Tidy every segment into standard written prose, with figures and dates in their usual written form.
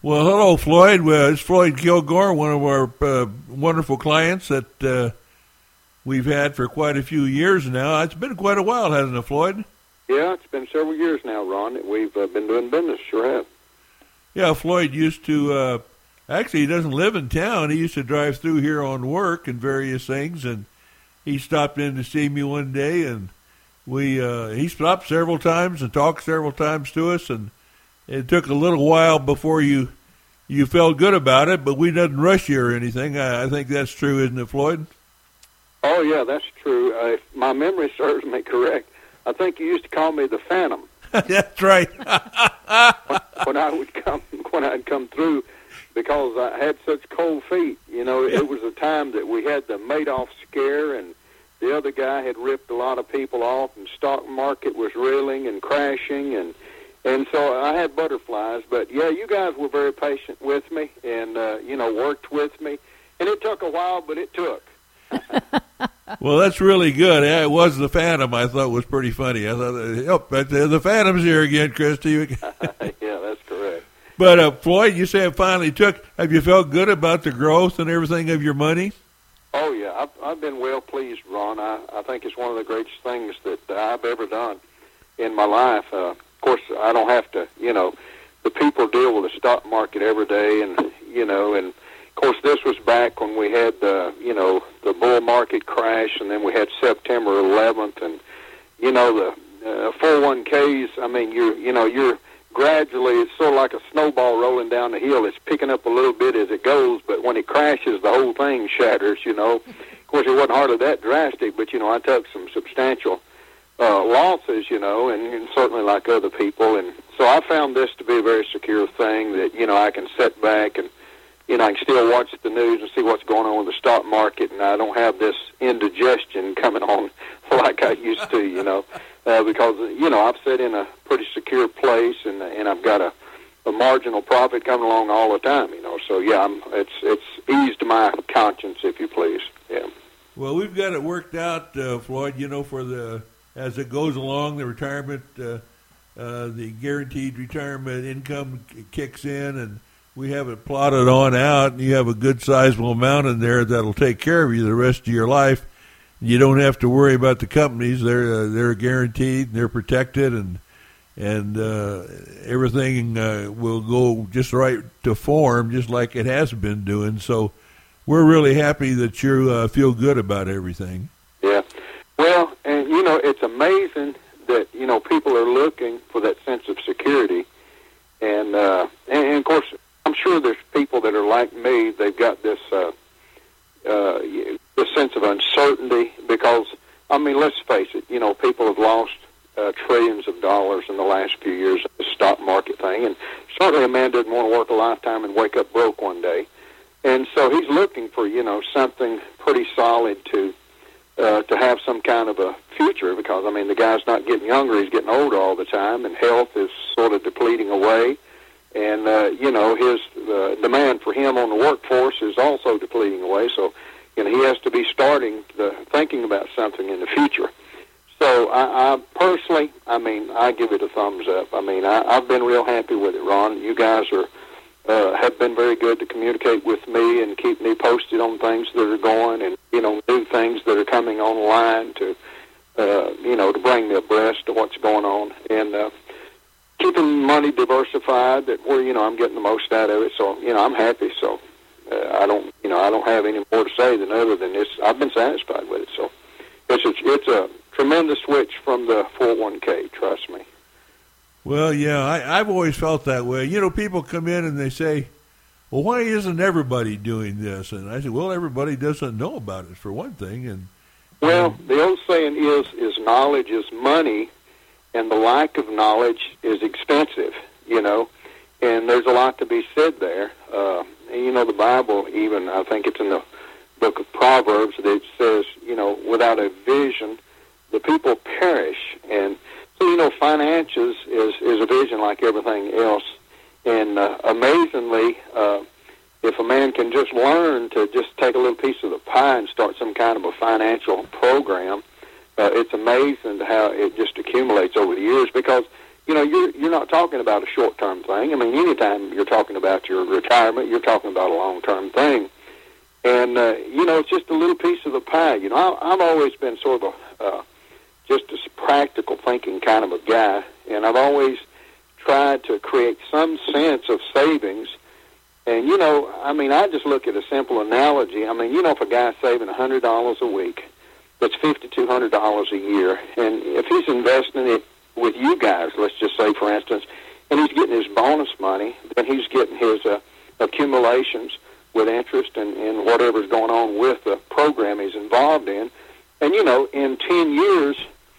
Well, hello, Floyd. It's Floyd Kilgore, one of our wonderful clients that we've had for quite a few years now. It's been quite a while, hasn't it, Floyd? Yeah, it's been several years now, Ron, that we've been doing business. Sure have. Yeah, Floyd used to, actually, he doesn't live in town. He used to drive through here on work and various things, and he stopped in to see me one day, and he stopped several times and talked several times to us, and it took a little while before you felt good about it, but we didn't rush you or anything. I think that's true, isn't it, Floyd? Oh, yeah, that's true. If my memory serves me correct, I think you used to call me the Phantom. That's right. when I'd come through, because I had such cold feet. You know, It was a time that we had the Madoff scare, and the other guy had ripped a lot of people off, and stock market was reeling and crashing, and so I had butterflies. But, yeah, you guys were very patient with me and, worked with me. And it took a while, but it took. Well, that's really good. Yeah, it was the Phantom I thought was pretty funny. I thought, but the Phantom's here again, Christy. Yeah, that's correct. But, Floyd, you say it finally took. Have you felt good about the growth and everything of your money? Oh, yeah. I've been well pleased, Ron. I think it's one of the greatest things that I've ever done in my life. Of course, I don't have to, the people deal with the stock market every day, and of course, this was back when we had the bull market crash, and then we had September 11th, and the 401ks. I mean, you're gradually, it's sort of like a snowball rolling down the hill. It's picking up a little bit as it goes, but when it crashes, the whole thing shatters. Of course, it wasn't hardly that drastic, but I took some substantial losses, and certainly like other people, and so I found this to be a very secure thing that I can sit back and. I can still watch the news and see what's going on with the stock market, and I don't have this indigestion coming on like I used to, because, I've sat in a pretty secure place, and I've got a marginal profit coming along all the time, So, yeah, it's eased my conscience, if you please, yeah. Well, we've got it worked out, Floyd, for as it goes along, the retirement, the guaranteed retirement income kicks in, and we have it plotted on out, and you have a good sizable amount in there that'll take care of you the rest of your life. You don't have to worry about the companies; they're guaranteed, they're protected, and everything will go just right to form, just like it has been doing. So, we're really happy that you feel good about everything. Yeah, well, and it's amazing that people are looking for that sense of security, and of course. I'm sure there's people that are like me. They've got this sense of uncertainty because, let's face it. People have lost trillions of dollars in the last few years of the stock market thing, and certainly a man doesn't want to work a lifetime and wake up broke one day. And so he's looking for something pretty solid to have some kind of a future because the guy's not getting younger; he's getting older all the time, and health is sort of depleting away. And, his demand for him on the workforce is also depleting away. So, he has to be thinking about something in the future. So, I personally, I give it a thumbs up. I've been real happy with it, Ron. You guys have been very good to communicate with me and keep me posted on things that are going and, new things that are coming online to bring me abreast of what's going on. And, keeping money diversified that where I'm getting the most out of it, so I'm happy. So I don't have any more to say than other than this. I've been satisfied with it. So it's a tremendous switch from the 401k. Trust me. Well, yeah, I've always felt that way. People come in and they say, "Well, why isn't everybody doing this?" And I said, "Well, everybody doesn't know about it for one thing." And the old saying is knowledge is money. And the lack of knowledge is expensive, and there's a lot to be said there. The Bible even, I think it's in the book of Proverbs, that it says, without a vision, the people perish. And so, finances is a vision like everything else. And amazingly, if a man can just learn to just take a little piece of the pie and start some kind of a financial program, it's amazing how it just accumulates over the years because, you're not talking about a short-term thing. I mean, anytime you're talking about your retirement, you're talking about a long-term thing. And, it's just a little piece of the pie. I've always been sort of just a practical thinking kind of a guy, and I've always tried to create some sense of savings. And, I just look at a simple analogy. If a guy's saving $100 a week, that's $5,200 a year. And if he's investing it with you guys, let's just say, for instance, and he's getting his bonus money, then he's getting his accumulations with interest and whatever's going on with the program he's involved in. And, in 10 years,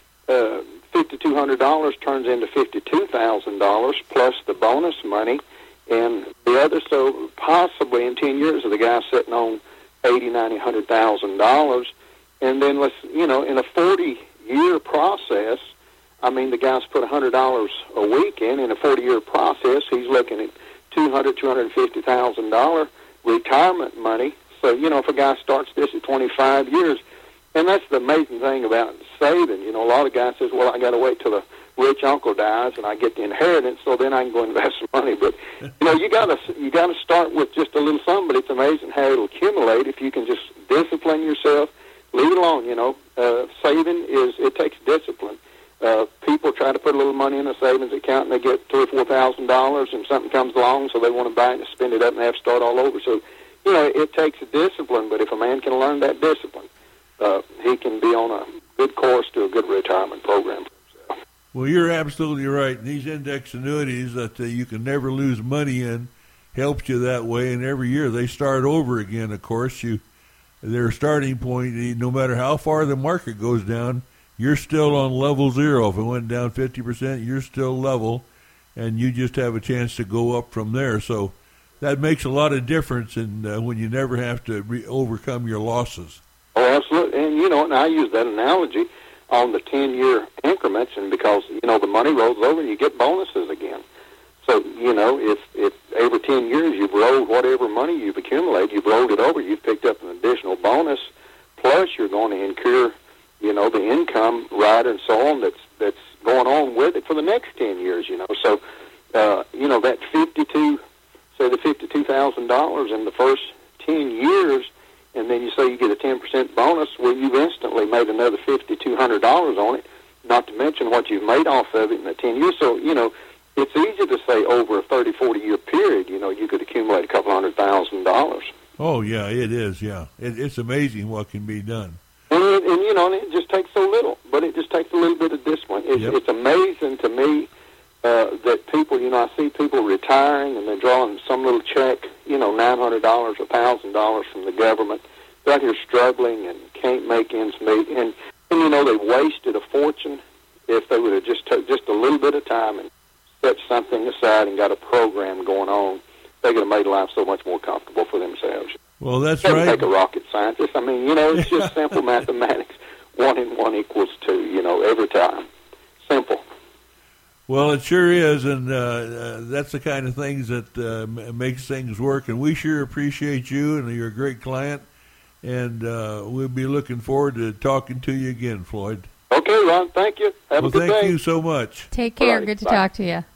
$5,200 turns into $52,000 plus the bonus money and the other. So possibly in 10 years, the guy's sitting on $80,000, $90,000, $100,000. And then in a 40-year process, the guy's put $100 a week in a 40-year process. He's looking at $250,000 retirement money. So, if a guy starts this at 25 years, and that's the amazing thing about saving. A lot of guys says, well, I got to wait till the rich uncle dies and I get the inheritance, so then I can go invest some money. But, you got to start with just a little something, but it's amazing how it'll accumulate if you can just discipline yourself, leave it alone. Saving it takes discipline. People try to put a little money in a savings account and they get $3,000 or $4,000 and something comes along, so they want to buy it and spend it up and have to start all over. So, it takes a discipline, but if a man can learn that discipline, he can be on a good course to a good retirement program for himself. Well, you're absolutely right. These index annuities that you can never lose money in helps you that way, and every year they start over again, of course. Their starting point, no matter how far the market goes down, you're still on level zero. If it went down 50%, you're still level, and you just have a chance to go up from there. So that makes a lot of difference when you never have to overcome your losses. Oh, absolutely. And, and I use that analogy on the 10-year increments, and because, the money rolls over and you get bonuses again. So, if every 10 years you've rolled whatever money you've accumulated, you've rolled it over, you've picked up an additional bonus, plus you're going to incur, the income rider and so on that's going on with it for the next 10 years, So, that the $52,000 in the first 10 years, and then you say you get a 10% bonus, well, you've instantly made another $5,200 on it, not to mention what you've made off of it in the 10 years. So, it's easy to say over a 30, 40-year period, you could accumulate a couple $100,000. Oh, yeah, it is, yeah. It's amazing what can be done. And it just takes so little, but it just takes a little bit of discipline. It's amazing to me that people, I see people retiring and they're drawing some little check, $900, $1,000 from the government. They're out here struggling and can't make ends meet. And they wasted a fortune if they would have just took just a little bit of time and set something aside and got a program going on. They could have made life so much more comfortable for themselves. Well, that's right. It doesn't take a rocket scientist. It's just simple mathematics. 1 and 1 equals 2, every time. Simple. Well, it sure is, and that's the kind of things that makes things work. And we sure appreciate you, and you're a great client. And we'll be looking forward to talking to you again, Floyd. Okay, Ron. Thank you. Have a good day. Thank you so much. Take care. Right. Good to Bye. talk to you.